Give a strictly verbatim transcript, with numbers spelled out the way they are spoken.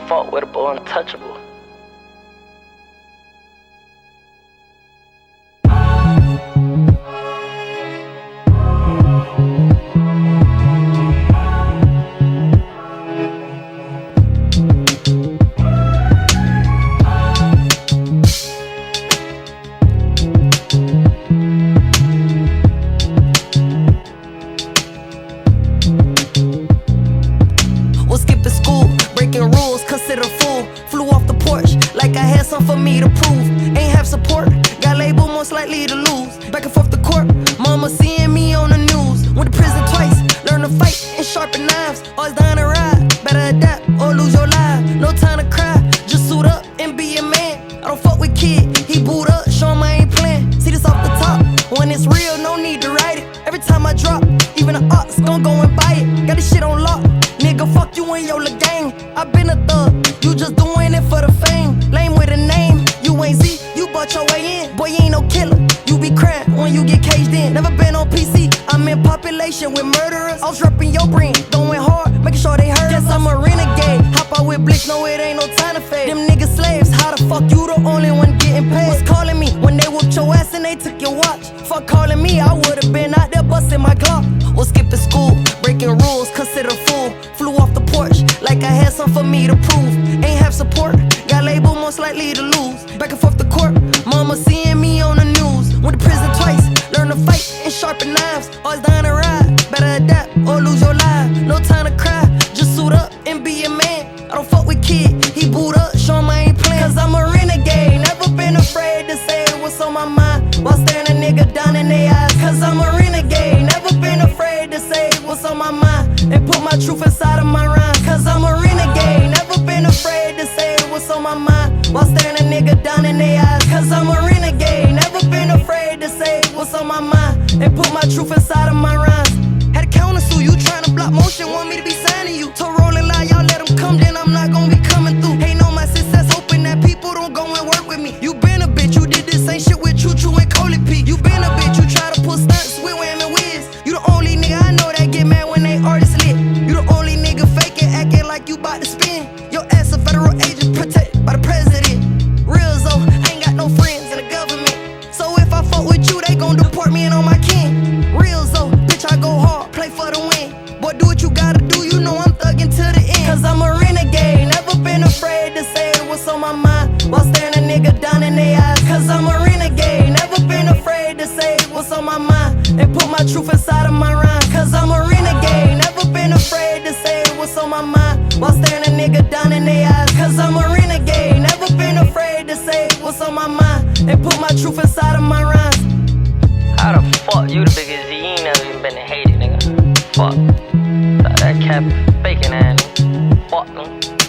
fuck with a boy untouchable. Was skipping school, breaking rules, considered a fool. Flew off the porch like I had something for me to prove. Ain't have support, got labeled most likely to lose. Back and forth to court, mama seeing me on the news. Went to prison twice, learned to fight and sharpen knives. Always down to ride, better adapt or lose your life. No time to cry, just suit up and be a man. I don't fuck with kid, he boot up, show him I ain't playing. See this off the top, when it's real, no need to write it. Every time I drop, even the ox gon' go and buy it. Got this shit on lock, nigga, fuck you and your little gang. I been a thug, you just doing it for the fame. Lame with a name, you ain't Z, you bought your way in. Boy, you ain't no killer, you be crying when you get caged in. Never been on P C, I'm in population with murderers. I was repping your brain, going hard, making sure they heard. Guess I'm a renegade, hop out with Blitz, no it ain't no time to fade. Them niggas slaves, how the fuck you the only one getting paid? Was calling me when they whooped your ass and they took your watch. Fuck calling me, I would've been out there busting my Glock. Was skipping school, breaking rules, considered a fool. Flew off the porch like I had something for me to prove. Ain't have support, got labeled most likely to lose. Back and forth to court, mama seeing me on the news. Went to prison twice, learned to fight and sharpen knives. Always down to ride, better adapt or lose your life. No time to cry, just suit up and be a man. I don't fuck with kid, he boot up, show him I ain't playing. Cause I'm a renegade, never been afraid to say what's on my mind while staring a nigga down in their eyes. Cause I'm a renegade, never been afraid to say what's on my mind and put my truth inside of my rhymes. Cause I'm a renegade, never been afraid to say what's on my mind while staring a nigga down in their eyes. Cause I'm a renegade, never been afraid to say what's on my mind and put my truth inside of my rhymes. Had to counter sue you, trying to block motion, want me to be signing you. Told rolling loud, y'all let them come, then I'm not gonna be coming through. Ain't know my success, hoping that people don't go and work with me. You been a bitch, you did this same shit with Choo Choo and Coley P. You been a bitch, you try to pull stunts with Wham and Wiz. You the only nigga I know that get mad when they artists lit. You the only nigga faking, acting like you bout to spin. Your ass a federal agent, protected by the president. Real though, I ain't got no friends in the government. So if I fuck with you, they gon' deport me and all my kin. Real though, bitch, I go hard, play for the win. Boy, do what you gotta do, you know I'm thuggin' to the end. Cause I'm a renegade, never been afraid to say what's on my mind while staring a nigga down in their eyes. Cause I'm a renegade, never been afraid to say what's on my mind and put my truth inside of my rhymes. Cause I'm a renegade, never been afraid to say what's on my mind while staring a nigga down in their eyes. Cause I'm a renegade, never been afraid to say what's on my mind and put my truth inside of my rhymes. How the fuck you the biggest Z? You ain't never even been to Haiti, nigga. Fuck. That cap faking ass nigga. Fuck them.